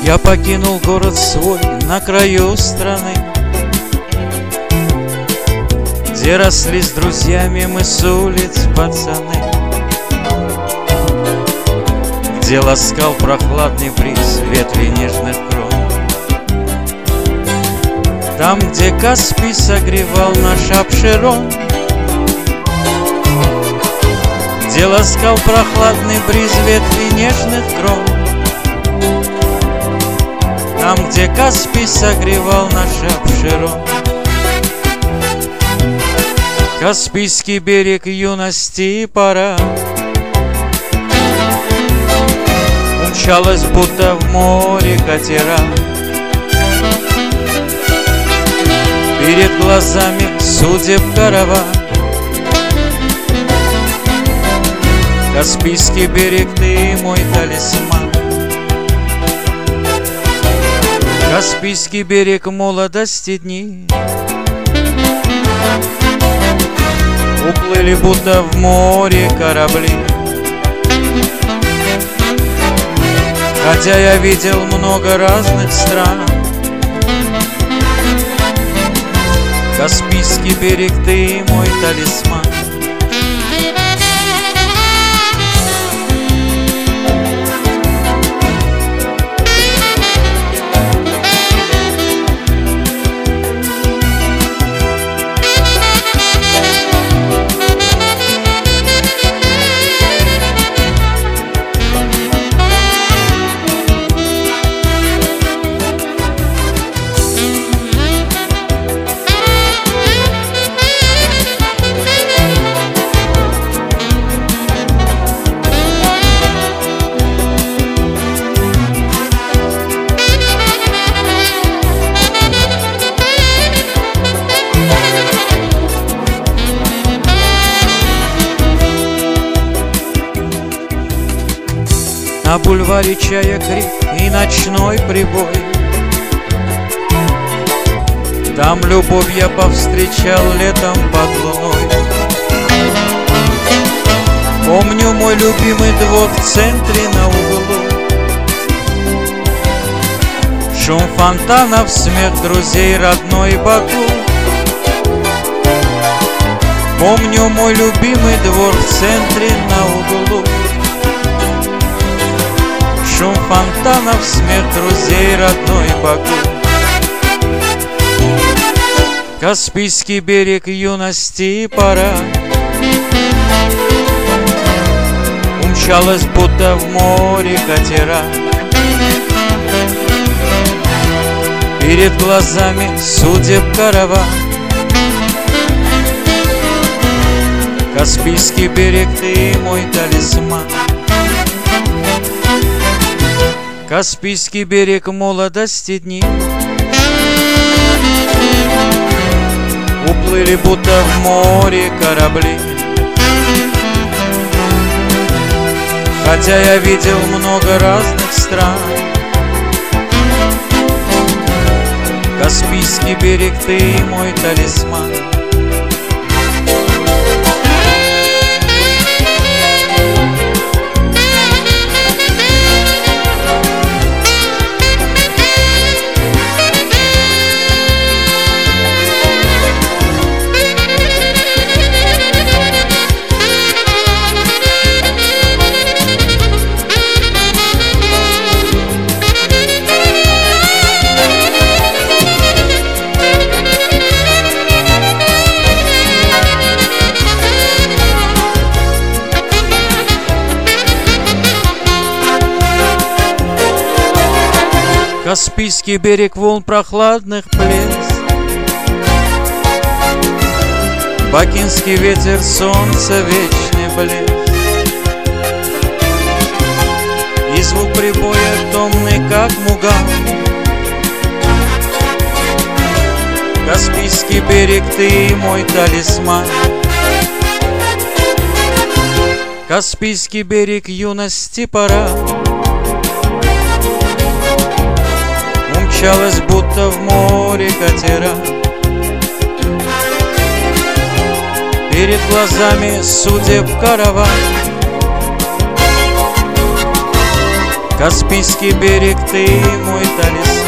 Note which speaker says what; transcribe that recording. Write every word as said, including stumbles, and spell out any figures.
Speaker 1: Я покинул город свой на краю страны, где росли с друзьями мы с улиц пацаны, где ласкал прохладный бриз ветви нежных крон, там, где Каспий согревал наш Апшерон, где ласкал прохладный бриз ветви нежных крон, там, где Каспий согревал наш Апшерон. Каспийский берег юности и пора умчалась, будто в море катера. Перед глазами судеб караван. Каспийский берег, ты мой талисман. Каспийский берег, молодости дни уплыли, будто в море корабли. Хотя я видел много разных стран, Каспийский берег, ты мой талисман. На бульваре чая крик и ночной прибой, там любовь я повстречал летом под луной. Помню мой любимый двор в центре на углу, шум фонтанов, смех друзей, родной Баку. Помню мой любимый двор в центре на углу, шум фонтанов, смех друзей, родной Баку. Каспийский берег юности и пора умчалась, будто в море катера. Перед глазами судеб караван. Каспийский берег, ты мой талисман. Каспийский берег, молодости дни уплыли, будто в море корабли. Хотя я видел много разных стран, Каспийский берег, ты мой талисман. Каспийский берег, волн прохладных плес, бакинский ветер, солнце, вечный блеск, и звук прибоя томный, как муга. Каспийский берег, ты мой талисман. Каспийский берег, юности пора умчалась, будто в море катера. Перед глазами судеб караван. Каспийский берег, ты мой талисман.